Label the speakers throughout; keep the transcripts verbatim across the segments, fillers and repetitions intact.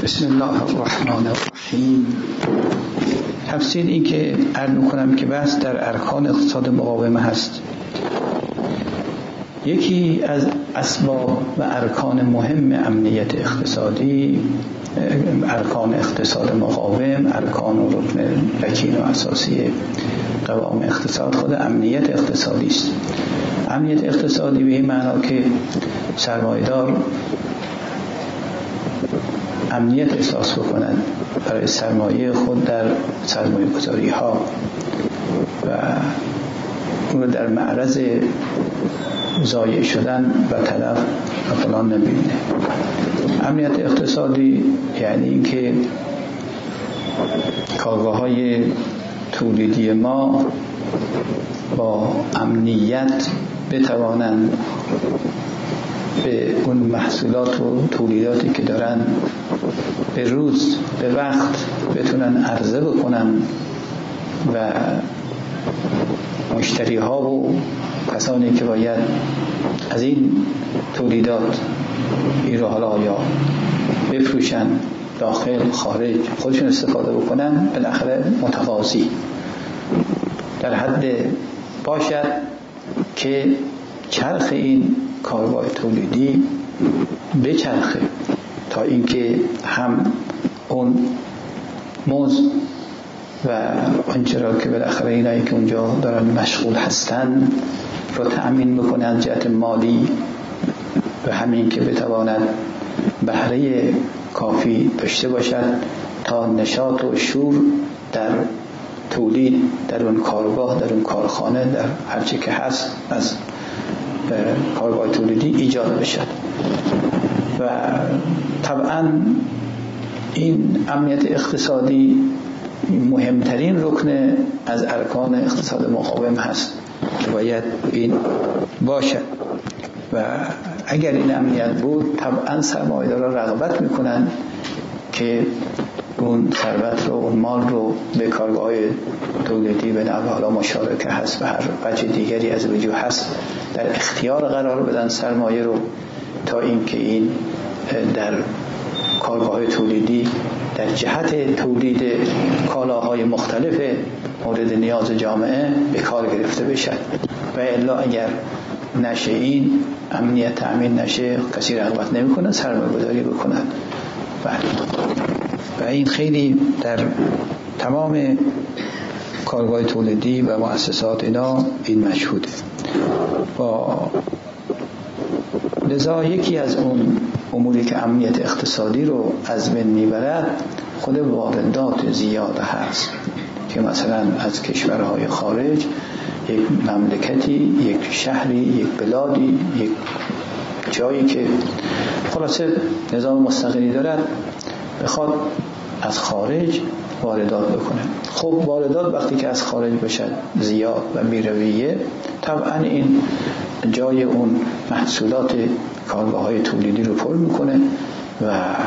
Speaker 1: بسم الله الرحمن الرحیم. تفسیر این که عرض می‌کنم که بحث در ارکان اقتصاد مقاومه هست. یکی از اسباب و ارکان مهم امنیت اقتصادی، ارکان اقتصاد مقاوم، ارکان و رکن رکین و اساسی قوام اقتصاد خود امنیت اقتصادی است. امنیت اقتصادی به این معنا که سرمایه‌دار امنیت احساس بکنند برای سرمایه خود در سرمایه گذاری ها و اون رو در معرض ضایع شدن و تلف و فلان نبینه. امنیت اقتصادی یعنی اینکه کارگاه های تولیدی ما با امنیت بتوانند به اون محصولات و تولیداتی که دارن به روز به وقت بتونن عرضه بکنن و مشتری ها و کسانی که باید از این تولیدات این رو حالا یا بفروشن داخل خارج خودشون استفاده بکنن، بالاخره متقاضی در حد باشد که چرخ این کارگاه تولیدی بچرخه تا اینکه هم اون مزد و آنچه را که بالاخره اینایی که اونجا دارن مشغول هستن رو تأمین بکنه از جهت مالی و همین که بتواند بهره کافی داشته باشد تا نشاط و شور در تولید در اون کارگاه، در اون کارخانه، در هرچی که هست از کارگاه تولیدی ایجاد بشد. و طبعا این امنیت اقتصادی مهمترین رکن از ارکان اقتصاد مقاوم هست که باید این باشد و اگر این امنیت بود طبعا سرمایه‌داران رغبت میکنن که اون ثروت رو، اون مال رو به کارگاه تولیدی به نحو حالا مشارکه هست و هر وجه دیگری از وجوه هست در اختیار قرار بدن سرمایه رو تا اینکه این در کارگاه تولیدی در جهت تولید کالاهای مختلف مورد نیاز جامعه به کار گرفته بشد و الا اگر نشه این امنیت تأمین نشه کسی رغبت نمیکنه سرمایه گذاری بکنند و این خیلی در تمام کارگاه تولیدی و مؤسسات اینا این مشهوده. با لذا یکی از اون اموری که امنیت اقتصادی رو از بین میبرد خود واردات زیاد هست که مثلا از کشورهای خارج یک مملکتی، یک شهری، یک بلادی، یک جایی که خلاصه نظام مستقلی دارد بخواد از خارج واردات بکنه. خب واردات وقتی که از خارج بشد زیاد و بی‌رویه طبعا این جای اون محصولات کارگاه‌های تولیدی رو پر میکنه و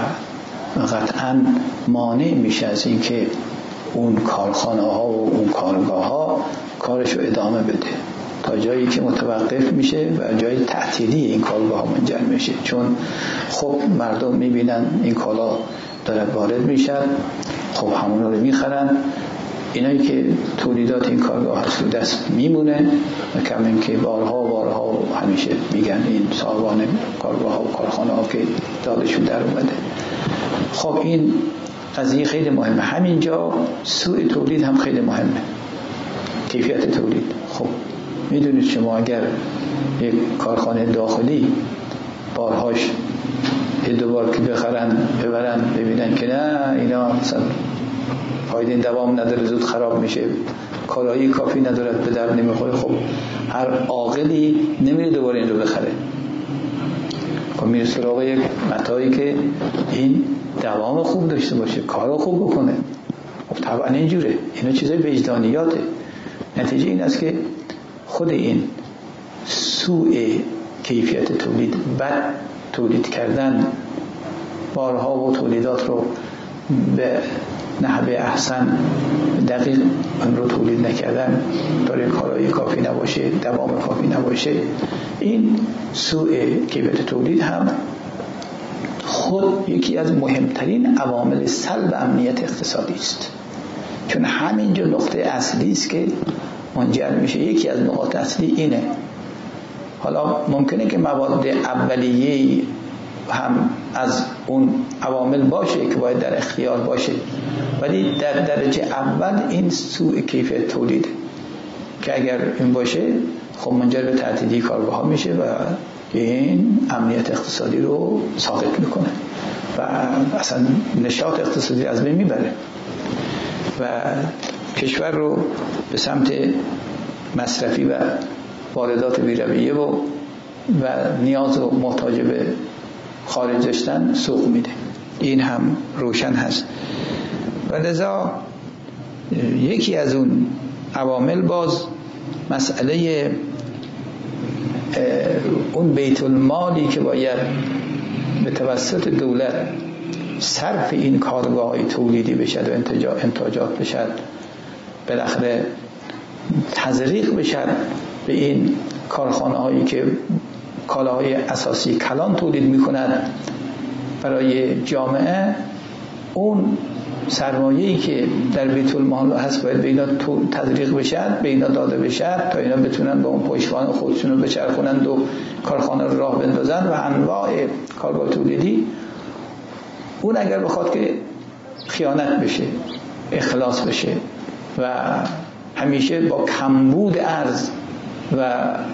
Speaker 1: قطعا مانع میشه از این که اون کارخانه ها و اون کارگاه ها کارش رو ادامه بده تا جایی که متوقف میشه و جای تعطیلی این کارگاه ها منجر میشه. چون خب مردم میبینن این کالا داره وارد میشن، خب همون رو میخرن، اینایی که تولیدات این کارگاه هست رو دست میمونه و کمین که بارها و بارها و همیشه میگن این صاحبان کارگاه ها و کارخانه ها که دادشون در اومده. خب این قضیه خیلی مهمه. همینجا سوء تولید هم خیلی مهمه، کیفیت تولید. خب میدونید شما اگر یک کارخانه داخلی بارهاش یه دوبار که بخرن ببرن ببینن که نه اینا مثلا فایده این دوام نداره، زود خراب میشه، کارایی کافی ندارد، به درد نمیخوره، خب هر عاقلی نمیره دوباره این رو بخره. خب میره سراغ یک متاعی که این دوام خوب داشته باشه، کارو خوب بکنه. خب طبعا اینجوره، اینا چیزای وجدانیاته. نتیجه این است که خود این سوء کیفیت تولید، بد تولید کردن، بارها و تولیدات رو به نحوه احسن دقیق اون رو تولید نکردن، داره کارایی کافی نباشه، دوام کافی نباشه، این سوء کیفیت تولید هم خود یکی از مهمترین عوامل سلب امنیت اقتصادی است، چون همینجا نقطه اصلی است که منجر میشه. یکی از نقاط اصلی اینه. حالا ممکنه که مواد اولیه هم از اون عوامل باشه که باید در اختیار باشه، ولی در درجه اول این سوء کیفیت تولید که اگر این باشه خب منجر به تعطیلی کارگاه ها میشه و این امنیت اقتصادی رو ساقط میکنه و اصلا نشاط اقتصادی از بین میبره و کشور رو به سمت مصرفی و واردات بی‌رویه و و نیاز و محتاج به خارج داشتن سوق میده. این هم روشن هست. و لذا یکی از اون عوامل باز مسئله اون بیت المالی که باید به توسط دولت صرف این کارگاه‌های تولیدی بشد و انتاجات بشد، بالاخره تزریق بشد به این کارخانه هایی که کالاهای اساسی کلان تولید میکنند برای جامعه، اون سرمایه‌ای که در بیت المال هست باید به اینا تزریق بشد، به اینا داده بشد تا اینا بتونن به اون پشتوانه خودشون رو بچرخونند و کارخانه رو راه بندازن و انواع کارگاه تولیدی. اون اگر بخواد که خیانت بشه، اخلاص بشه و همیشه با کمبود ارز و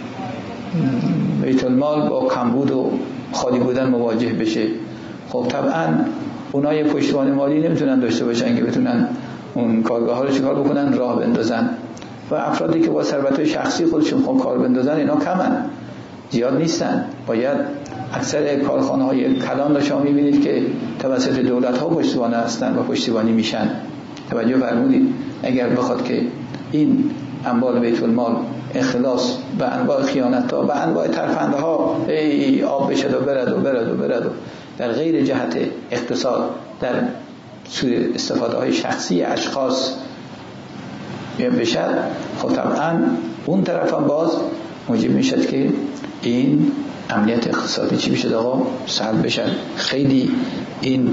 Speaker 1: بیت المال با کمبود و خالی بودن مواجه بشه، خب طبعا اونای پشتوانه مالی نمیتونن داشته باشن که بتونن اون کارگاه ها رو چیکار بکنن، راه بندازن. و افرادی که با ثروت شخصی خودشون خود کار بندازن اینا کمن، زیاد نیستن. باید اکثر کارخانه های کلان رو شما میبینید که توسط دولت ها پشتوانه هستن و پشتیبانی میشن. توجه فرمودید اگر بخواد که این اموال بیت المال اخلاص و انواع خیانت ها و انواع ترفنده ها ای آب بشد و برد و برد و برد و در غیر جهت اقتصاد در سوی استفاده های شخصی اشخاص بشد، خب طبعا اون طرف هم باز موجب میشد که این امنیت اقتصادی چی بشد آقا؟ سلب بشد. خیلی این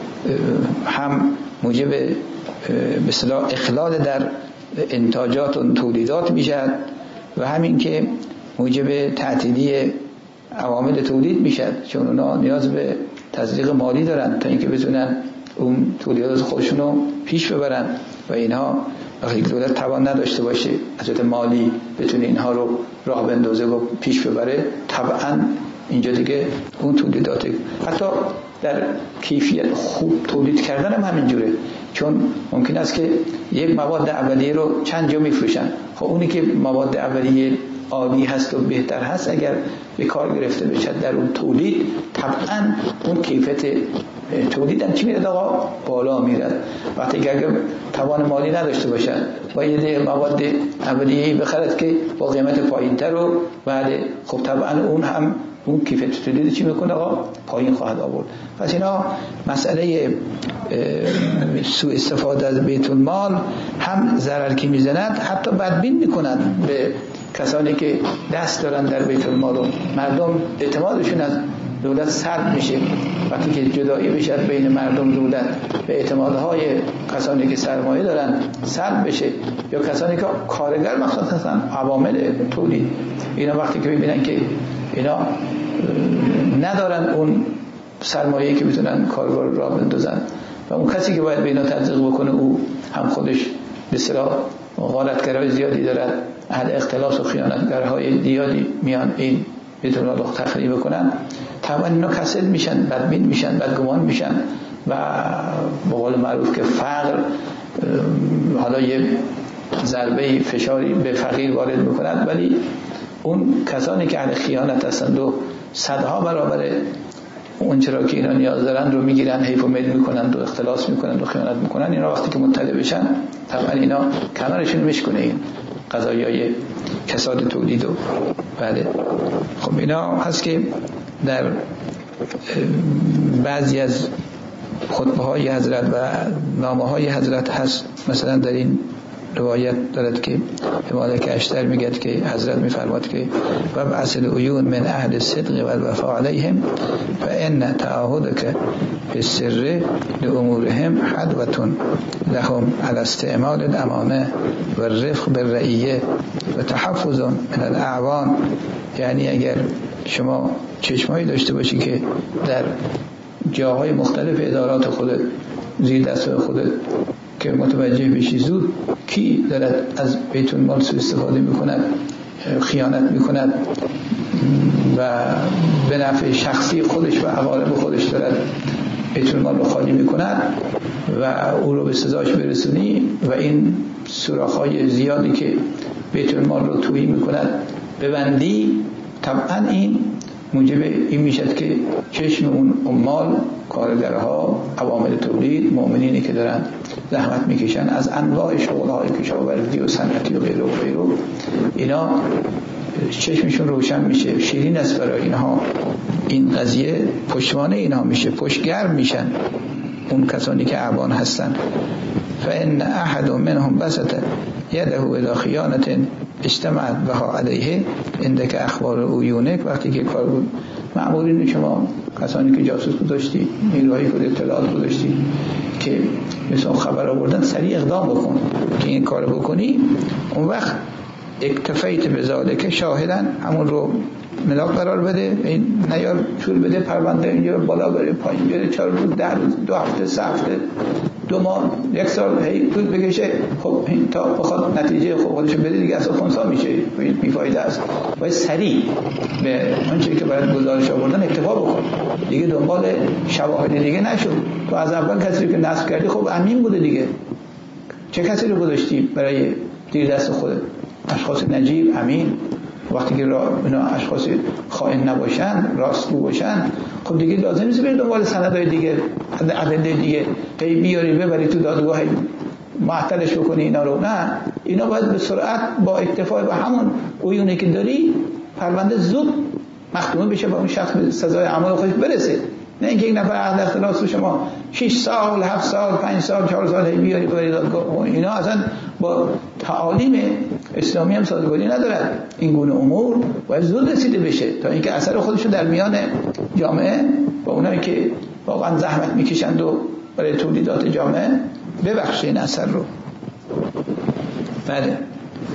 Speaker 1: هم موجب به اصطلاح اخلال در انتاجات و تولیدات میشد و همین که موجب تعطیلی عوامل تولید میشد، چون اونا نیاز به تزریق مالی دارن تا اینکه بتونن اون تولیدات خودشون رو پیش ببرن و اینها وقتی دولت توان نداشته باشه از جهت مالی بتونه اینها رو راه بندازه و پیش ببره، طبعا اینجا دیگه اون تولیدات حتی در کیفیت خوب تولید کردن هم همینجوره، چون ممکن است که یک مواد اولیه رو چند جا میفروشن. خب اونی که مواد اولیه عالی هست و بهتر هست اگر به کار گرفته بشه در اون تولید، طبعا اون کیفیت تولید هم چی میرد آقا؟ بالا میرد. وقتی که اگر توان مالی نداشته باشن با یه مواد اولیه‌ای بخرد که با قیمت پایین‌تر رو بعد، خب طبعا اون هم اون کیفیت تولید چی میکنه آقا؟ پایین خواهد آورد. پس اینا مسئله سوء استفاده از بیت المال هم ضرر که میزند، حتی بدبین میکنند به کسانی که دست دارن در بیت المال و مردم اعتمادشون از دولت سلب میشه. وقتی که جدایی بشه بین مردم دولت به اعتمادهای کسانی که سرمایه دارن سلب بشه یا کسانی که کارگر مخصوص هستن عوامل تولید، اینا وقتی که ببینن که اینا ندارن اون سرمایه‌ای که بتونن کارگر را بندازن و اون کسی که باید به اینا تزریق بکنه او هم خودش به اصطلاح غارتگرای زیادی دارد، اهل اختلاس و خیانتگرهای زیادی میان این بدون رو تخریب بکنن، طبعا اینا کسل میشن، بدبین میشن، بدگمان میشن و به قول معروف که فقر حالا یه ضربه فشاری به فقیر وارد میکنند، ولی اون کسانی که اهل خیانت هستند و صدها برابر اون چرا که اینا نیاز دارن رو میگیرن، حیف و میل میکنن و اختلاس میکنن و خیانت میکنن، اینا وقتی که مطلع بشن طبعا اینا کنارشون میشکنه این قضایای کساد تولید و بله. خب اینا هست که در بعضی از خطبه های حضرت و نامه های حضرت هست، مثلا در این روایت دارد که مالک اشتر میگد که حضرت میفرماد که و بعث العیون من اهل الصدق و الوفاء علیهم فان تعاهدك بالسر لامورهم حدوة لهم على استعمال الامانه والرفق بالرعیه و تحفظ من الاعوان. یعنی اگر شما چشمایی داشته باشی که در جاهای مختلف ادارات خودت، زیر دستای خودت، که متوجه بشی زود کی دارد از بیت المال سوء استفاده میکند، خیانت میکند و به نفع شخصی خودش و عوارض خودش دارد بیت المال رو خالی میکند و او رو به سزاش برسونی و این سوراخ‌های زیادی که بیت المال رو تویی میکند ببندی، طبعا این موجب این میشد که چشم اون عمال، کارگرها، عوامل تولید، مؤمنینی که دارن زحمت میکشن از انواع شغل‌های کشاورزی و صنعتی و غیره و غیره، اینا چشمشون روشن میشه. شیرین است برای اینها این قضیه، پشتوانه اینها میشه، پشتگرم میشن اون کسانی که اعوان هستن. فإن أحد منهم بسط يده إلى خيانة اجتمعت بها عليه عندك اخبار عیونک. وقتی که کار بود مأمورین شما، کسانی که جاسوس گذاشتی، نیروهای خود اطلاعات گذاشتی که مثلا خبر آوردن، سریع اقدام بکن که این کار بکنی. اون وقت اکتفیت به ذالک شاهدن، همون رو ملاک قرار بده، این نیار چول بده پرونده اینجا بالا بره پایین بره، چهار روز، ده روز، دو هفته، سه هفته، دو ماه، یک سال هی طول بکشه. خب این تا بخواد نتیجه خب خودش بده دیگه اصلا خونسا میشه، بیفایده است. باید سریع به آنچه که باید گزارش آوردن اکتفا بکن دیگه، دنبال شواهد دیگه نشو. تو از اول کسی که نصب کردی خب امین بوده دیگه، چه کسی رو گذاشتی برای زیر دست خودت؟ اشخاص نجیب، امین. وقتی که اینا اشخاص خائن نباشن، راستگو باشن، خب دیگه لازم نیست بری دنبال سندهای دیگه، ادله دیگه هی بیاری ببری تو دادگاه معطلش بکنی اینا رو. نه، اینا باید به سرعت با اکتفا به همون عیونی که داری پرونده زود مختوم بشه، با اون شخص به سزای اعمال خودش برسه. نه اینکه یک نفر عهد اختلاس رو شما شش سال، هفت سال، پنج سال، چهار سال هی بیاری ببری دادگاه. اینا اصلا با تعالیم اسلامی هم سازگاری ندارد. این گونه امور باید زود رسیده بشه تا اینکه اثر خودش رو در میان جامعه با اونایی که واقعا زحمت میکشند و برای تولیدات جامعه ببخشه این اثر رو. بله.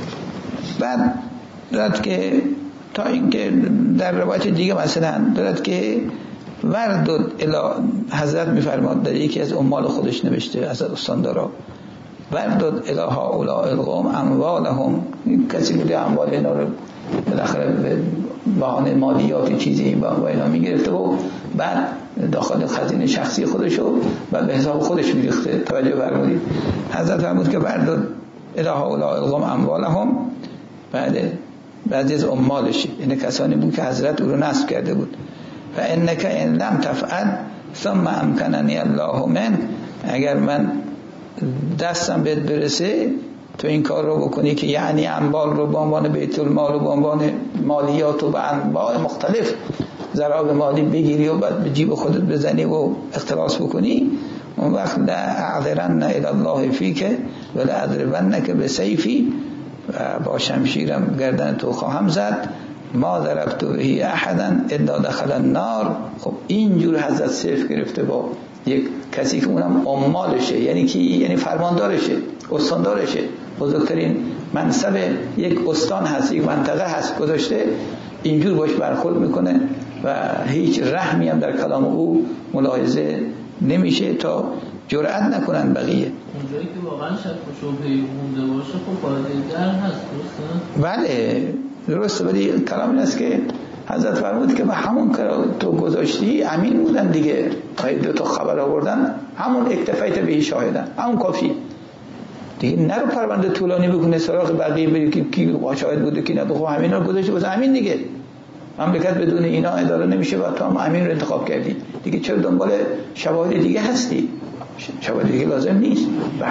Speaker 1: بعد دارد که تا اینکه در روایت دیگه مثلا دارد که وردد الی، حضرت میفرماد در یکی از اموال خودش نوشته از استاندارا، وردد الی هؤلاء القوم اموالهم، کسی بوده اموال اینا رو بالاخره به بهانه مالیات چیزی با اینا میگرفته و بعد داخل خزینه شخصی خودشو و به حساب خودش میریخته. توجه فرمودید؟ حضرت فرمود که وردد الی هؤلاء القوم اموالهم، بعد بعضی از اموالش، این کسانی بود که حضرت او رو نصب کرده بود. و انک ان لم تفعل ثم امکننی الله من، اگر من دستم بهت برسه تو این کار رو بکنی که یعنی اموال رو به عنوان بیت المال و به عنوان مالیات و به انواع مختلف ضرائب مالی بگیری و بعد به جیب خودت بزنی و اختلاس بکنی، اون وقت لا اعذرن الی الله فیک و لا اضربنک بسیفی، و با شمشیرم گردن تو خواهم زد، ما ضربت به احدا الا دخل النار. خب اینجور حضرت صرف گرفته با یک کسی که اونم امالشه، یعنی کی؟ یعنی فرماندارشه، استاندارشه، بزرگترین منصب یک استان هست، یک منطقه هست گذاشته، اینجور باش برخورد میکنه و هیچ رحمی هم در کلام او ملاحظه نمیشه تا جرأت نکنن بقیه.
Speaker 2: اونجایی که واقعا شک و شبهه مونده باشه خب پایدار هست، درسته؟
Speaker 1: بله درسته، ولی کلام این است که حضرت فرمود که به همون که تو گذاشتی امین بودن دیگه، تا دو تا خبر آوردن همون اکتفیت به شاهدن، همون کافی دیگه. نرو پرونده طولانی بکنه سراغ بقیه بری که کی شاهد بوده کی نه، خب همین رو گذاشتی واسه امین دیگه. مملکت بدون اینا اداره نمیشه و تو هم امین رو انتخاب کردی دیگه، چرا دنبال شواهد دیگه هستی؟ شواهد دیگه لازم نیست. بله.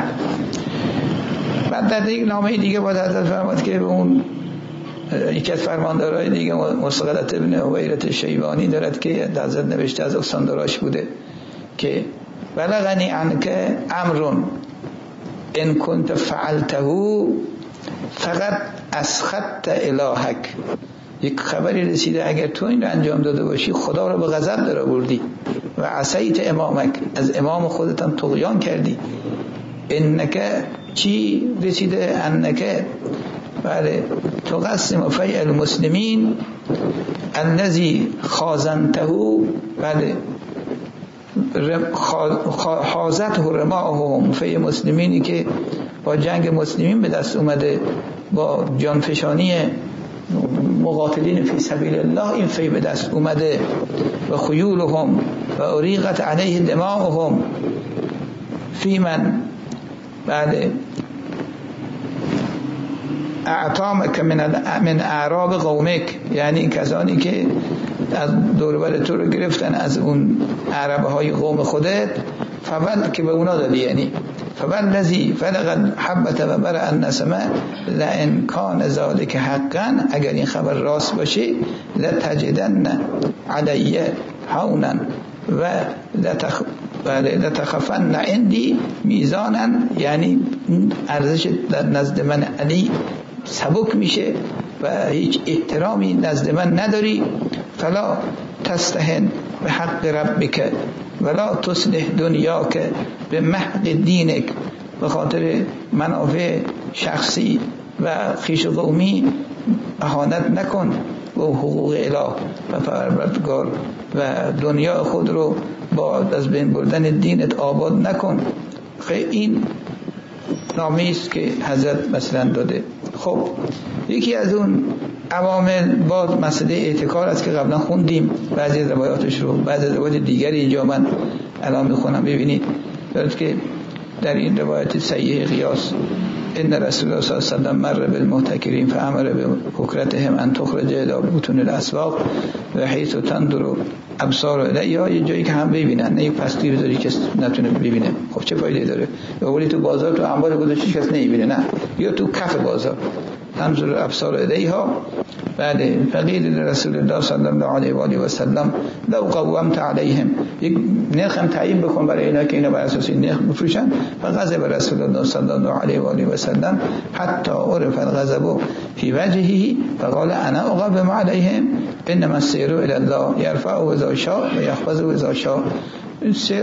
Speaker 1: بعد در یک نامه دیگه با حضرت فرمود که به اون یکی از فرماندارای دیگه مسقلت ابن عویرت شیبانی دارد که حضرت نوشته از استانداراش بوده که بلغنی عنک امرون ان كنت فعلته فقط اسخطت الهک، یک خبری رسیده اگر تو این رو انجام داده باشی خدا رو به غضب در آوردی و عصیت امامک، از امام خودت هم طغیان کردی. انک چی رسیده؟ انک بله تقسم فیع المسلمین الذی خازنته، بله حازته رماهم، فیع مسلمینی که با جنگ مسلمین به دست اومده، با جانفشانی مقاتلین فی سبیل الله این فیع به دست اومده، و خیولهم و اریقت علیه دماؤهم فی من بله اعطامک من من اعراب قومک، یعنی این کسانی که از دور بر تو رو گرفتن از اون عربه های قوم خودت، فول که به اونا دادی، یعنی فوالذی فلق الحبة و برأ النسمه لئن کان ذلک حقا، اگر این خبر راست باشه لتجدن علی هونا و لتخ لتخفن عندی میزانا، یعنی ارزش در نزد من علی سبک میشه و هیچ احترامی نزد من نداری. فلا تستهن به حق ربک ولا تصلح دنیاک به محق دینک، به خاطر منافع شخصی و خویش و قومی اهانت نکن به حقوق اله و پروردگار و دنیا خود رو با از بین بردن دینت آباد نکن. خیلی این نامه است که حضرت مثلا داده. خب یکی از اون عوامل با مسئله اعتکار است که قبلا خوندیم بعضی از روایاتش رو، بعضی از روایات دیگری اینجا من الان میخونم ببینید. دارد که در این روایت صحیح قیاس ان رسول الله صلی الله علیه و سلم مر بالمحتکرین فامر بحکرتهم ان تخرج الى بطون الاسواق و حیث تنظر ابصار الیها، یه جایی که هم ببینن، نه یک پستی بذاری که نتونه ببینه. خب چه فایده داره؟ یا ولی تو بازار تو انبار گذاشتی کس نمیبینه، نه، یا تو کف بازار تنظر ابصار الیها. بله فقیل رسول الله صلی الله علیه و آله و سلم لو قومت علیهم، یک نرخ هم تعیین بکن برای اینا که اینا بر اساس این نرخ بفروشن. فغضب رسول الله صلی الله علیه و آله و سلم حتی عرف الغضب فی وجهه فقال انا اقوم علیهم انما السیر الی الله یرفعه اذا شاء و یخفضه اذا شاء. سیر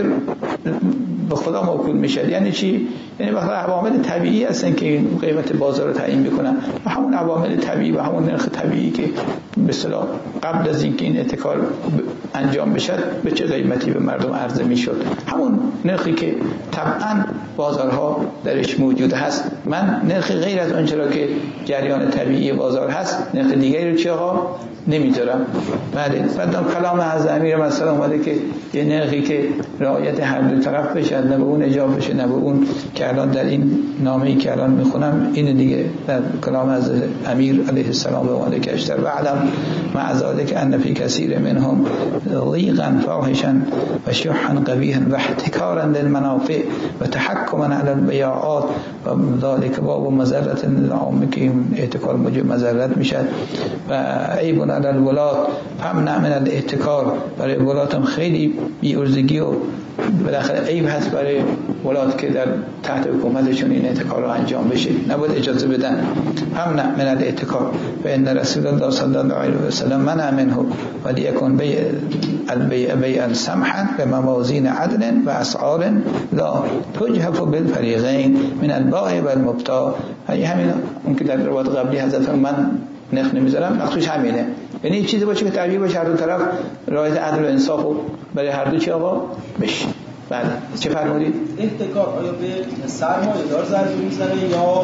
Speaker 1: به خدا موکول میشه. یعنی چی؟ یعنی وقتی عوامل طبیعی هستن که قیمت بازار رو تعیین میکنن و همون عوامل طبیعی و همون نرخ طبیعی که به اصطلاح قبل از اینکه این اتکار انجام بشه به چه قیمتی به مردم عرضه میشد، همون نرخی که طبعا بازارها درش موجود هست. من نرخ غیر از اون چرا که جریان طبیعی بازار هست نرخ دیگری رو چی آقا نمیذارم. بله بعدم کلام حضرت امیر مثلا اومده که یه نرخی که رعایت هر دو طرف بشه، نه به اون اجاب بشه نه به اون، که الان در این نامه‌ای که الان میخونم این دیگه در کلام حضرت امیر علیه السلام اومده که اشتر و علم مع ذلك ان فی کثیر منهم ضیقا فاحشا و شحا قبیحا و احتکارا للمنافع و تحکما علی البیاعات و ذلك باب مضرة للعامه، که این احتکار موجب مضرت میشه. و عیب علی الولات فمنع من الاحتکار، برای ولات هم خیلی بی‌عرضگی و بالاخره عیب هست برای ولات که در تحت حکومتشون این احتکار رو انجام بشه، نباید اجازه بدن. فمنع من الاحتکار و ان رسول الله صلی الله علیه و سلم منع منه و لیکن بیع البیع بیعا سمحا به موازین عدل و اسعار لا تجحف بالفریقین من البائع و المبتاع. همین اون که در روایت قبلی حضرت من نرخ نمیذارم مخصوص همینه، یعنی این چیزی باشه که طبیعی باشه هر دو طرف رعایت عدل و انصاف و برای هر دو چی آقا بشه. بله چه فرمودید؟
Speaker 3: احتکار آیا به سرمایه دار ضربه میزنه یا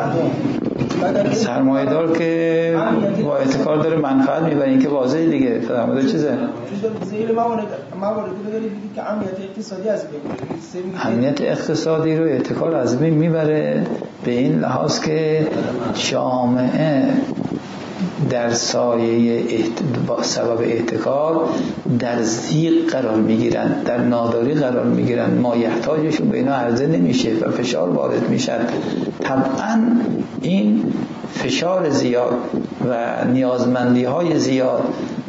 Speaker 3: به مردم؟
Speaker 1: سرمایه دار که با احتکار داره منفعت میبره، این که واضحه دیگه. فرموده چیزه؟
Speaker 3: زیر موارد مواردی بگید که امنیت اقتصادی از بین
Speaker 1: امنیت اقتصادی رو احتکار از بین میبره به این لحاظ که جامعه در سایه با سبب احتکار در ضیق قرار میگیرن، در ناداری قرار میگیرن، مایحتاجشون به اینا عرضه نمیشه و فشار وارد میشن. طبعا این فشار زیاد و نیازمندی های زیاد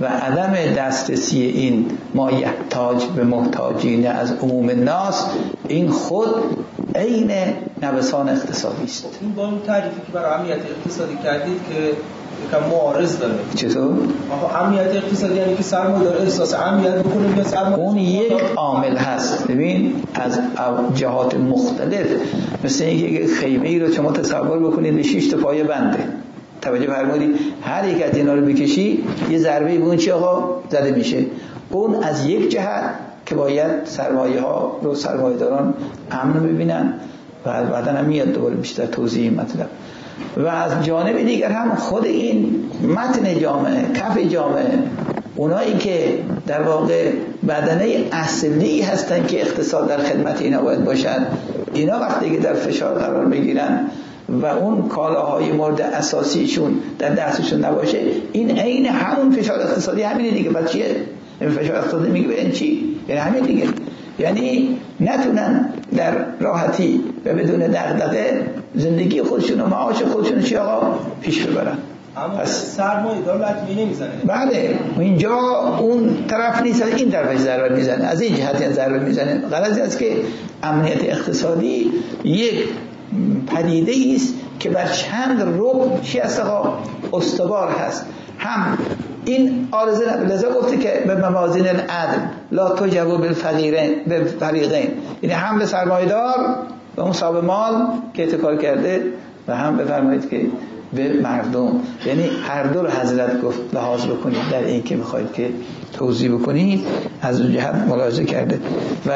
Speaker 1: و عدم دسترسی این ما یحتاج به محتاجین از عموم الناس، این خود عین نوسان اقتصادی است.
Speaker 3: این با اون تعریفی که برای امنیت اقتصادی کردید که یکم معارض داره.
Speaker 1: چطور؟
Speaker 3: آخه امنیت اقتصادی یعنی که سرمایه‌دار احساس امنیت بکنه یا سرمایه
Speaker 1: اون یک عامل هست. ببین از جهات مختلف، مثل اینکه خیمه‌ای رو شما تصور بکنید شش تا پایه بنده، توجه فرمودید هر یک از اینا رو بکشی یه ضربه به اون چی آقا زده میشه. اون از یک جهت که باید سرمایه ها رو سرمایه‌داران امن ببینن و بعداً هم میاد دوباره بیشتر توضیح مطلب. و از جانب دیگر هم خود این متن جامعه، کف جامعه، اونایی که در واقع بدنه اصلی هستن که اقتصاد در خدمت اینا باید باشن، اینا وقتی که در فشار قرار بگیرن و اون کالاهای مورد اساسیشون در دستشون نباشه، این عین همون فشار اقتصادی همینه دیگه. بعد چیه؟ فشار اقتصادی میگه این چی؟ یعنی همین دیگه، یعنی نتونن در راحتی و بدون دغدغه زندگی خودشون و معاش خودشون چی آقا پیش ببرن.
Speaker 3: اما سرمایه دار لطمه نمیزنه.
Speaker 1: بله اینجا اون طرف نیست، این طرفش ضربه میزنه، از این جهت ضربه میزنه. غرض است که امنیت اقتصادی یک پدیده است که بر چند رکن چی است آقا استوار هست. هم این عارضه لذا گفته که به موازین العدل لا تجو بالفقیرین بالفریقین، یعنی هم به سرمایه‌دار و اون صاحب مال که اتکار کرده و هم بفرمایید که به مردم، یعنی هر دو رو حضرت گفت لحاظ بکنید در این که میخواید که توضیح بکنید، از اون جهت ملاحظه کرده. و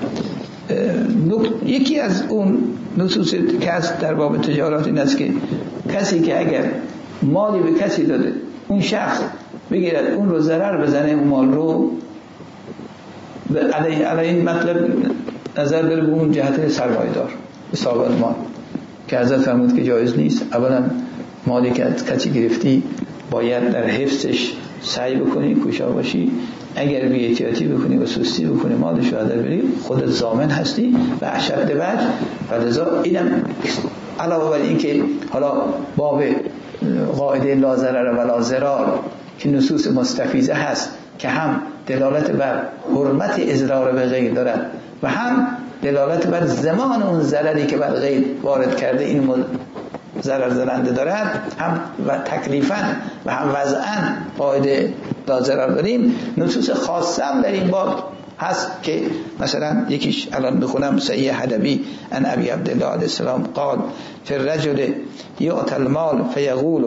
Speaker 1: یکی از اون نصوص که از در باب تجارت این است که کسی که اگر مالی به کسی داده اون شخص بگیرد اون رو ضرر بزنه، اون مال رو علی علی این مطلب نظر بره به اون جهت سرمایه‌دار صاحب مال که حضرت فرمود که جایز نیست. اولا مالی که کسی گرفتی باید در حفظش سعی بکنی، کوشا باشی، اگر بی احتیاطی بکنی و سستی بکنی مالش رو هدر بری خودت ضامن هستی و اشد وجه. و لذا اینم علاوه بر این که حالا باب قاعده لا ضرر ولا ضرار که نصوص مستفیضه هست که هم دلالت بر حرمت اضرار به غیر دارد و هم دلالت بر زمان اون ضرری که بر غیر وارد کرده این ضرر زننده دارد، هم و تکلیفاً و هم وضعاً قاعده لا ضرر داریم. نصوص خاصه هم در این باب هست که مثلا یکیش الان بخونم صحیح حدبی ان ابی عبدالله علیه السلام قال فی الرجل یعطى المال فیقول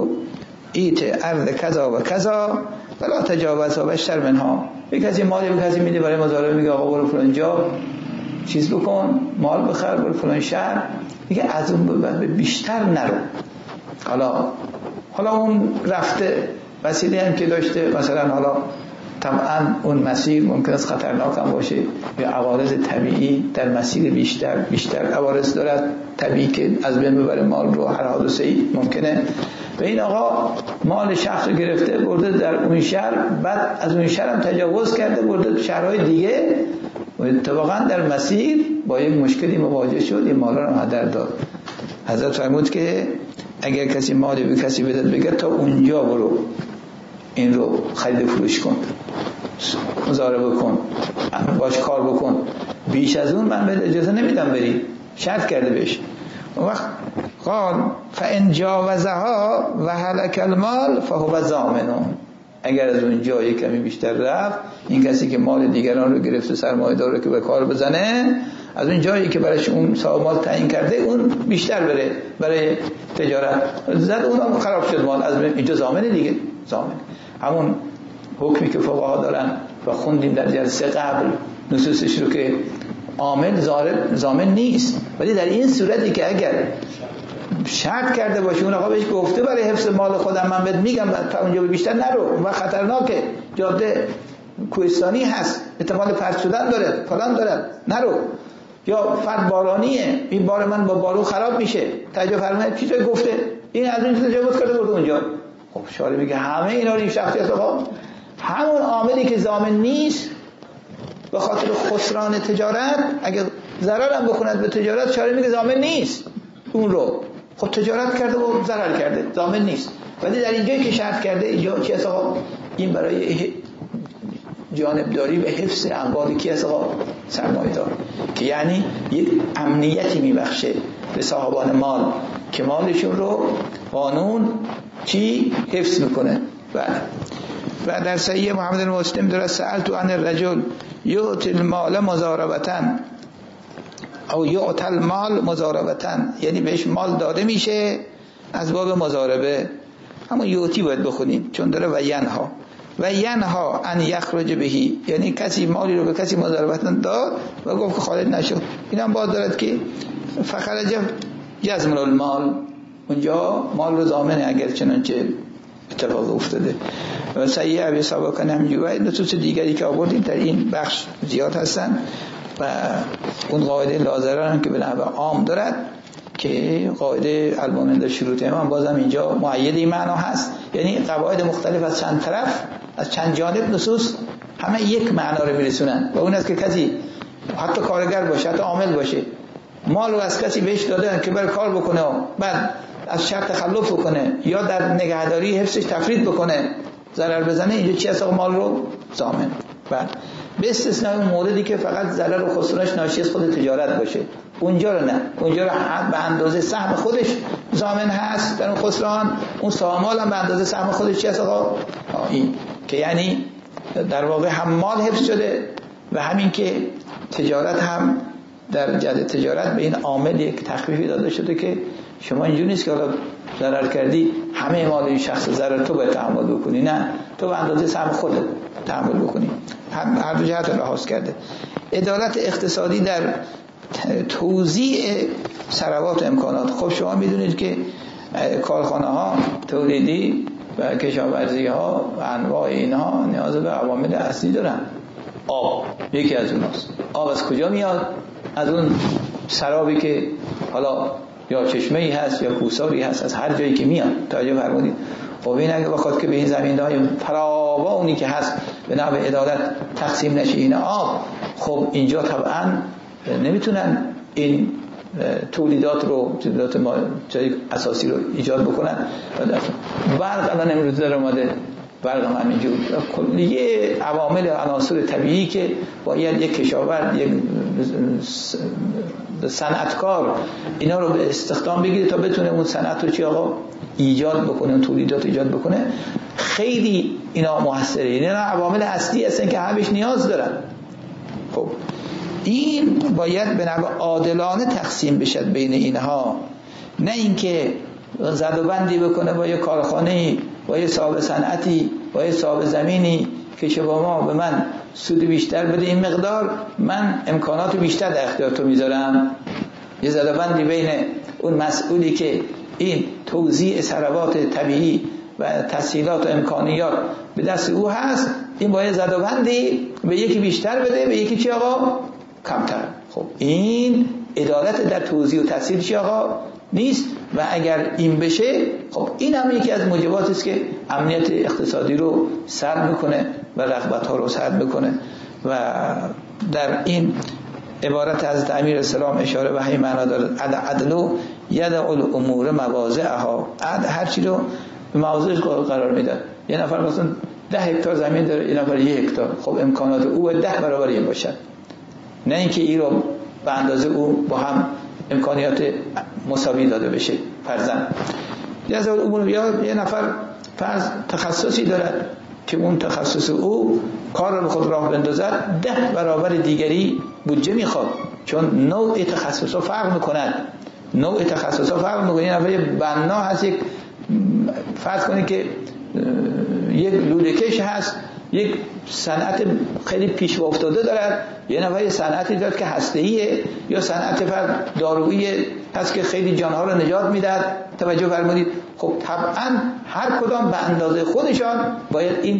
Speaker 1: ایت ارض کذا و کذا ولا تجاوز و بشتر منها. یک کسی مالی به کسی میده برای مزاربه، میگه آقا برو فلان جا چیز بکن، مال بخر، برو فلان شهر، میگه از اون به بیشتر نرو. حالا حالا اون رفته وسیله هم که داشته، مثلا حالا طبعا اون مسیر ممکن است خطرناک هم باشه یا عوارض طبیعی در مسیر بیشتر بیشتر عوارض دارد طبیعی که از بین ببره مال رو، هر حادثه‌ای ممکنه. و این آقا مال شخص گرفته برده در اون شهر، بعد از اون شهر هم تجاوز کرده برده شهرهای دیگه و اتفاقا در مسیر با یک مشکلی مواجه شد، این مال رو هدر داد. حضرت فرمود که اگر کسی مالی به کسی بدهد بگه تا اونجا برو، این رو خرید فروش کن، مزاربه بکن، باش کار بکن، بیش از اون من به اجازه نمیدم بری. شرط کرده بهش. اون وقت قال فان جاوزها و هلك المال فهو ضامن. اگر از اون جایی کمی بیشتر رفت، این کسی که مال دیگران رو گرفته سرمایه داره که به کار بزنه، از اون جایی که برایش اون صاحب مال تعیین کرده اون بیشتر بره برای تجارت، زد اونم خراب شد مال، از اینجا ضامنه دیگه. ضامن همون حکمی که فقها دارن و خوندیم در جلسه قبل نصوصش رو که عامل ضامن نیست، ولی در این صورتی که اگر شرط کرده باشه اون آقا بهش گفته برای حفظ مال خودم من بهت میگم تا اونجا بیشتر نرو و خطرناکه، جاده کوهستانی هست، احتمال پرت شدن داره، فلان داره، نرو. یا فرد بارانیه، این بار من با بارون خراب میشه، تجاوز فرمایید چی تو گفته، این از اون تجاوز کرده برده اونجا. خب شارع میگه همه اینا رو این شخصیت آقا همون عاملی که ضامن نیست به خاطر خسران تجارت، اگه ضرر هم بکند به تجارت، شارع میگه ضامن نیست اون رو. خب تجارت کرده و ضرر کرده، ضامن نیست. ولی در اینجایی که شرط کرده اینجا چی هست آقا؟ این برای جانبداری و حفظ اموال کی است؟ آقا سرمایه‌دار، که یعنی یک امنیتی میبخشه به صاحبان مال که مالشون رو قانون چی حفظ میکنه. بله. و در صحیح محمد المسلم در سألت عن الرجل یؤتی المال مضاربةً او یؤتی المال مضاربةً، یعنی بهش مال داده میشه از باب مضاربه، اما یؤتی باید بخونیم چون داره و ینها و ینها ان یخرج بهی، یعنی کسی مالی رو به کسی مضاربةً داد و گفت که خارج نشو، این هم باید دارد که فخرج یضمن المال، اونجا مال رو ضامنه اگر چنانچه اتفاق افتاده. و صحیح ابی سباکان همینجوری نصوص دیگری که آوردیم در این بخش زیاد هستن و اون قاعده لازره هم که به نحو عام دارد که قاعده المؤمن شروط هم بازم اینجا مؤید این معنا هست، یعنی قواعد مختلف از چند طرف از چند جانب نصوص همه یک معنا رو میرسونن و اون است که کسی حتی کارگر باشه حتی عامل باشه مال رو از کسی بهش دادن که بر کار بکنه و بعد از شرط تخلف بکنه یا در نگهداری حفظش تفرید بکنه ضرر بزنه، اینجا چی هست؟ مال رو ضامن. بعد به استثناء اون موردی که فقط ضرر و خسارش ناشی از خود تجارت باشه، اونجا رو نه، اونجا رو به اندازه سهم خودش ضامن هست در اون خسران، اون سهامال هم به اندازه سهم خودش چی هست؟ آقا این که یعنی در واقع هم مال حفظ شده و همین که تجارت هم در جهت تجارت به این عامل یک تخفیفی داده شده که شما اینجوری نیست که حالا ضرر کردی همه مال این شخص ضرر تو باید تحمل بکنی، نه، تو به اندازه سهم خودت تحمل بکنی. هر دو جهت رو لحاظ کرده. عدالت اقتصادی در توزیع ثروات و امکانات. خب شما میدونید که کارخانه ها تولیدی و کشاورزی ها و انواع اینها نیاز به عوامل اصلی دارن. آب یکی از اوناست. آب از کجا میاد؟ از اون سرابی که حالا یا چشمه‌ای هست یا کوساری هست، از هر جایی که میاد. توجه فرمودید. خب این اگه بخواد که به این زمین‌های فراوانی که هست به نحو عدالت تقسیم نشه این آب، خب اینجا طبعا نمیتونن این تولیدات رو تولیدات ما جای اساسی رو ایجاد بکنن. برق الان امروز در اومده، برق هم همینجور، کلیه عوامل عناصر طبیعی که باید یک کشاورز یک صنعتکار اینا رو به استخدام بگیره تا بتونه اون صنعت رو چی آقا ایجاد بکنه، اون تولیدات ایجاد بکنه. خیلی اینا موثره، اینا عوامل اصلی هستن که همش نیاز دارن. خب این باید به نحو عادلانه تقسیم بشه بین اینها، نه اینکه زد و بندی بکنه با یه کارخانه‌ای با یه صاحب صنعتی با یه صاحب زمینی که شما ما به من سود بیشتر بده این مقدار، من امکانات بیشتر در اختیار تو میذارم. یه زد و بندی بین اون مسئولی که این توزیع ثروات طبیعی و تسهیلات و امکانیات به دست او هست، این باید زد و بندی به یکی بیشتر بده به یکی چی آقا کمتر. خب این عدالت در توزیع و تسهیل چی آقا نیست. و اگر این بشه خب این هم یکی از موجباتی است که امنیت اقتصادی رو سر میکنه و رغبت ها رو سر میکنه. و در این عبارت از امیر اسلام اشاره به همین معنا داره، عدل یدع الامور مواضعها، عدل هر چی رو به مواضعش قرار میده. یه نفر مثلا ده هکتار زمین داره، یه نفر یک هکتار، خب امکانات او ده برابر این باشد، نه اینکه این رو به اندازه او با هم امکانیات مساوی داده بشه. فرضاً یه امور یا یه نفر فرض تخصصی داره که اون تخصص او کار رو به خود راه بندازد، ده برابر دیگری بودجه میخواد، چون نوع تخصص ها فرق میکند. نوع تخصص ها فرق میکنه. یه نفر بنا هست، یک فرض کنید که یک لوله‌کش هست، یک صنعت خیلی پیش افتاده دارد، یه نفر صنعتی دارد که هسته‌ایه، یا صنعت فرد دارویی هست که خیلی جانها رو نجات میدهد. توجه فرمودید. خب طبعا هر کدام به اندازه خودشان باید این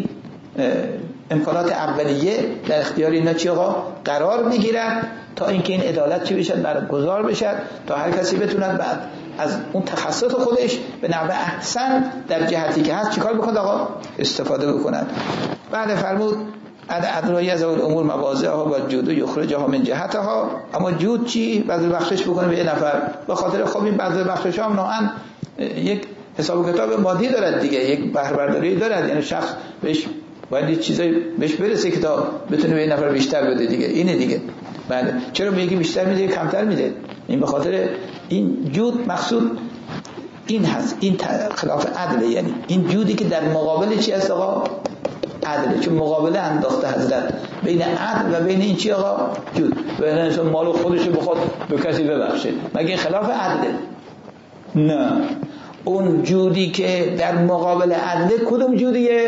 Speaker 1: امکانات اولیه در اختیار اینا چی آقا قرار میگیرد تا اینکه این عدالت چی بشه برگزار بشه، تا هر کسی بتوند بعد از اون تخصص خودش به نحو احسن در جهتی که هست چیکار بکنه آقا استفاده بکند. بعد فرمود عدل یضع الامور مواضعها و جود یخرجها من جهتها. اما جود چی؟ بعضی بخشش بکنه به یه نفر، به خاطر خب این بعضی بخشش هم نوعا یک حساب کتاب مادی دارد دیگه، یک بهره برداری دارد، یعنی شخص بهش باید یه چیزایی بهش برسه که تا بتونه به این نفر بیشتر بده دیگه. اینه دیگه. بله. چرا به یکی بیشتر میده کمتر میده؟ این به خاطر این جود مقصود این هست، این خلاف عدله. یعنی این جودی که در مقابل چی هست آقا؟ عدله. چون مقابله انداخته حضرت بین عدل و بین این چی آقا؟ جود. بین انسان مال خودش بخواد به کسی ببخشه، مگه خلاف عدله؟ نه. اون جودی که در مقابل عدله کدوم جودیه؟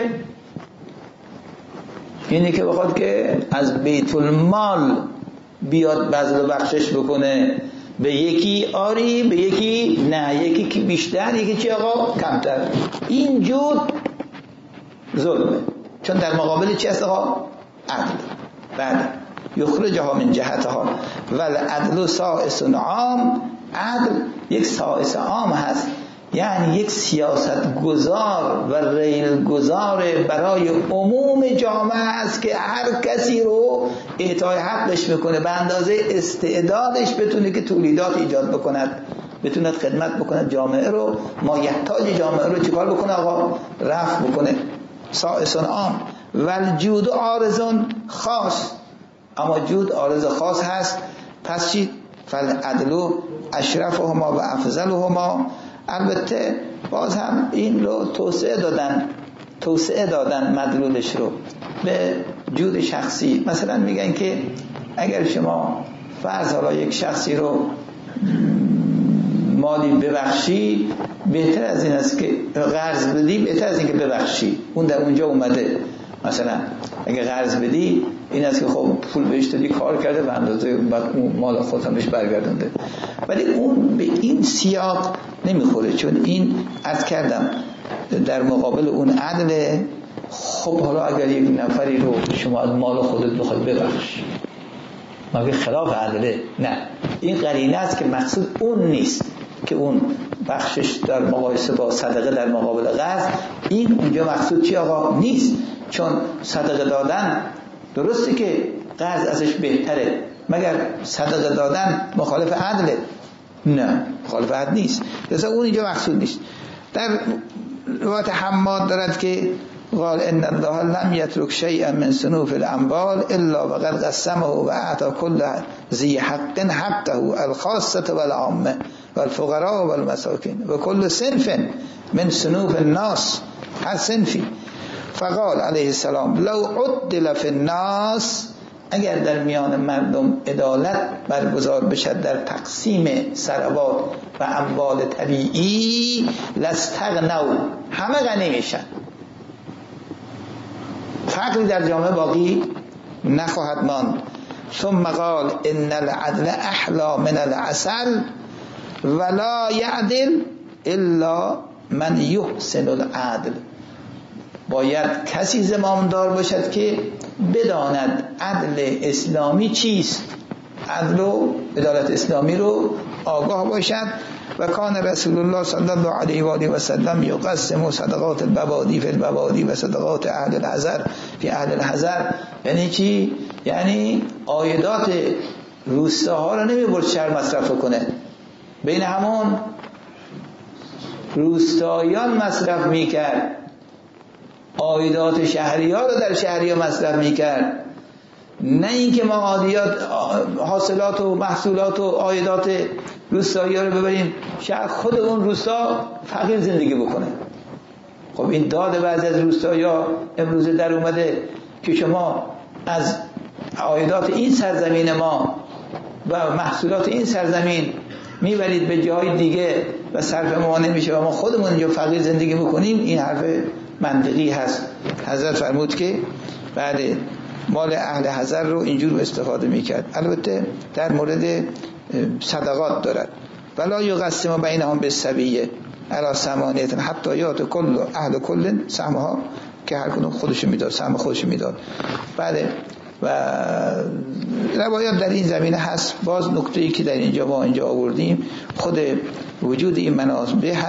Speaker 1: اینی که بخواد که از بیت المال بیاد بذل و بخشش بکنه، به یکی آری به یکی نه، یکی که بیشتر یکی چی آقا؟ کمتر. این جود ظلمه، چون در مقابل چی هست آقا؟ عدل. بعد یخرجها من جهتها والعدل سائس عام. عدل یک سائس عام هست، یعنی یک سیاست گذار و ریل گذار برای عموم جامعه است که هر کسی رو اعطای حقش میکنه به اندازه استعدادش، بتونه که تولیدات ایجاد بکند، بتونه خدمت بکند جامعه رو، مایحتاج جامعه رو چیکار بکنه آقا؟ رفع بکنه. سائسون عام. والجود عارضون خاص. اما جود عارض خاص هست. پس چی؟ فالعدل اشرفهما و افضلهما. البته باز هم این رو توسعه دادن توسعه دادن مدلولش رو به جود شخصی. مثلا میگن که اگر شما فرض حالا یک شخصی رو مالی ببخشی، بهتر از این است که قرض بدی، بهتر از این که ببخشی. اون در اونجا اومده. مثلا اگه قرض بدی این است که خب پول بهش دادی، کار کرده و اندازه بعد اون مال خودت هم بهش برگردونده، ولی اون به این سیاق نمیخوره، چون این عرض کردم در مقابل اون عدل. خب حالا اگر یک نفری رو شما از مال خودت بخواد ببخش، مگه خلاف عدله؟ نه، این قرینه است که مقصود اون نیست که اون بخشش در مقایسه با صدقه در مقابل قرض، این اونجا مقصود چی آقا؟ نیست. چون صدقه دادن درسته که قرض ازش بهتره، مگر صدقه دادن مخالف عدله؟ نه، مخالف عدل نیست. لذا اون اینجا مقصود نیست. در روایت حماد دارد که قال ان الله لم يترك شيئا من صنوف الاموال الا وقد قسمه واعطى كل ذي حق حقه الخاصه والعامه والفقراء والمساكين وكل صنف من صنوف الناس، هر صنفی. فقال علیه السلام لو عدل في الناس، اگر در میان مردم عدالت برگزار بشد در تقسیم ثروات و اموال طبیعی، لاستغنوا، همه غنی میشن، فقری در جامعه باقی نخواهد ماند. ثم قال ان العدل احلى من العسل ولا يعدل الا من يحسن العدل. باید کسی زمامدار باشد که بداند عدل اسلامی چیست، عدل و عدالت اسلامی رو آگاه باشد. و کان رسول الله صلی الله علیه و آله و سلم یقسم صدقات البوادی فی البوادی و صدقات اهل الحضر فی اهل الحضر. یعنی چی؟ یعنی عایدات روستاها رو نمیبرد شهر مصرف کنه، بین همون روستایان مصرف میکرد، عایدات شهری ها رو در شهری ها مصرف میکرد، نه اینکه ما عادیات حاصلات و محصولات و عایدات روستایی ها رو ببریم شهر، خود اون روستا فقیر زندگی بکنه. خب این داد بعضی از روستایی ها امروز در اومده که شما از عایدات این سرزمین ما و محصولات این سرزمین میبرید به جای دیگه و صرف ما نمیشه و ما خودمون اینجا فقیر زندگی بکنیم. این حرف منطقی هست. حضرت فرمود که بعد مال اهل حضر رو اینجور استفاده میکرد. البته در مورد صدقات دارد ولا یقسم بینهم بالسویه علی ثمانیه حتی یات کل اهل کل سهمها، که هر کدوم خودش میداد، سهم خودش میداد. بله. و روایات در این زمینه هست. باز نکته‌ای که در اینجا ما اینجا آوردیم خود وجود این مناسبه هست.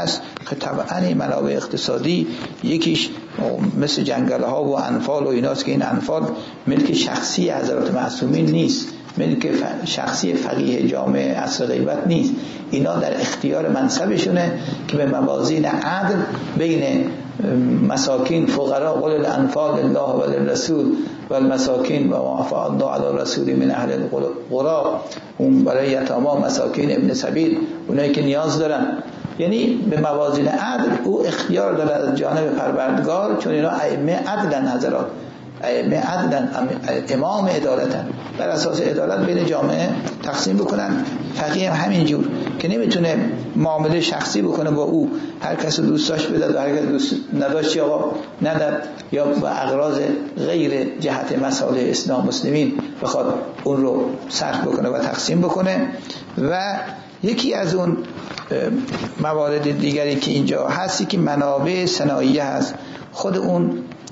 Speaker 1: که طبعا این منابع اقتصادی یکیش مثل جنگل ها و انفال و ایناست که این انفال ملک شخصی حضرات معصومین نیست، ملک شخصی فقیه جامع عصر غیبت نیست، اینا در اختیار منصبشونه که به موازین عدل بین مساکین فقرا قل الانفال لله و للرسول و المساکین و ما افاء الله علی رسول من اهل القرى، اون برای یتاما مساکین ابن سبیل اونایی که نیاز دارن، یعنی به موازین عدل او اختیار داره از جانب پروردگار، چون اینا ائمه عدلن حضرات، ائمه عدلن، امام عدالتن، بر اساس عدالت بین جامعه تقسیم بکنن. فقیه هم همین جور که نمیتونه معامله شخصی بکنه با او، هر کس دوست داشت بده و هر کس دوست نداشت یا نداد، یا با اغراض غیر جهت مصالح اسلام مسلمین بخواد اون رو صرف بکنه و تقسیم بکنه. و یکی از اون موارد دیگری که اینجا هستی که منابع صنایعی هست، خود اون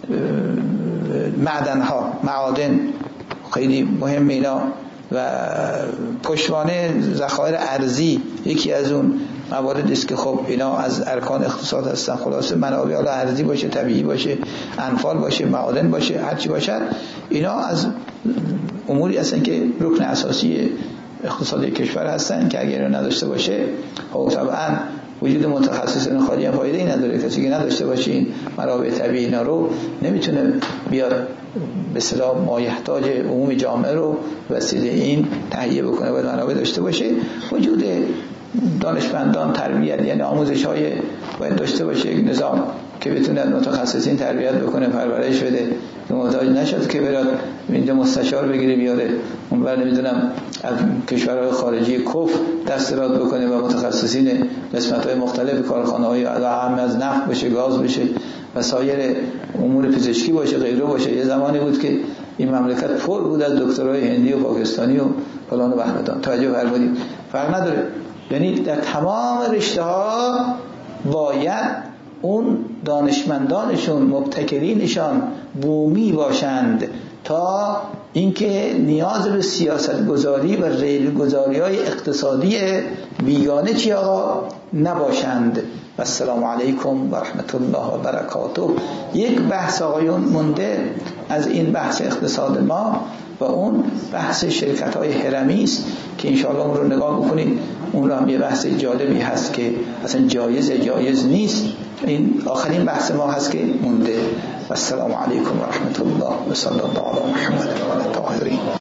Speaker 1: معدن ها، معادن خیلی مهم اینا، و پشتوانه ذخایر ارزی یکی از اون موارد است که خب اینا از ارکان اقتصاد هستن. خلاصه منابع حالا ارزی باشه، طبیعی باشه، انفال باشه، معادن باشه، هر چی باشد، اینا از اموری هستن که رکن اساسی اقتصادی کشور هستن که اگر نداشته باشه خب طبعا وجود متخصصین خالی هم فایده ای نداره. کسی که نداشته باشه این منابع طبیعی اینا رو نمیتونه بیاد به اصطلاح مایحتاج عموم جامعه رو وسیله این تهیه بکنه. باید منابع داشته باشه. وجود دانشمندان، تربیت یعنی آموزش های باید داشته باشه، یک نظام که بتونه متخصصین تربیت بکنه، پرورش بده، که محتاج نشد که براد اینجا مستشار بگیره بیاره اون بر نمیدونم از کشورهای خارجی کفر دست راد بکنه و متخصصین قسمت‌های مختلف کارخانه‌های اهم از نفت بشه، گاز بشه و سایر امور پزشکی باشه، غیره باشه. یه زمانی بود که این مملکت پر بود از دکترای هندی و پاکستانی و فلان و بهمدان. توجه فرمودید؟ فرق نداره، یعنی در تمام رشته‌ها باید اون دانشمندانشون، مبتکرینشان بومی باشند تا اینکه نیاز به سیاست گذاری و ریل گذاری های اقتصادی بیگانه چی آقا نباشند. و السلام علیکم و رحمت الله و برکاته. یک بحث آقایون مونده از این بحث اقتصاد ما و اون بحث شرکت های هرمی است که انشاءالله اون رو نگاه بکنید. اون رو هم یه بحث جالبی هست که اصلا جایز جایز نیست. این آخرین بحث ما هست که مونده. و السلام علیکم و رحمت الله و صلی الله علی محمد و علی الطاهرین.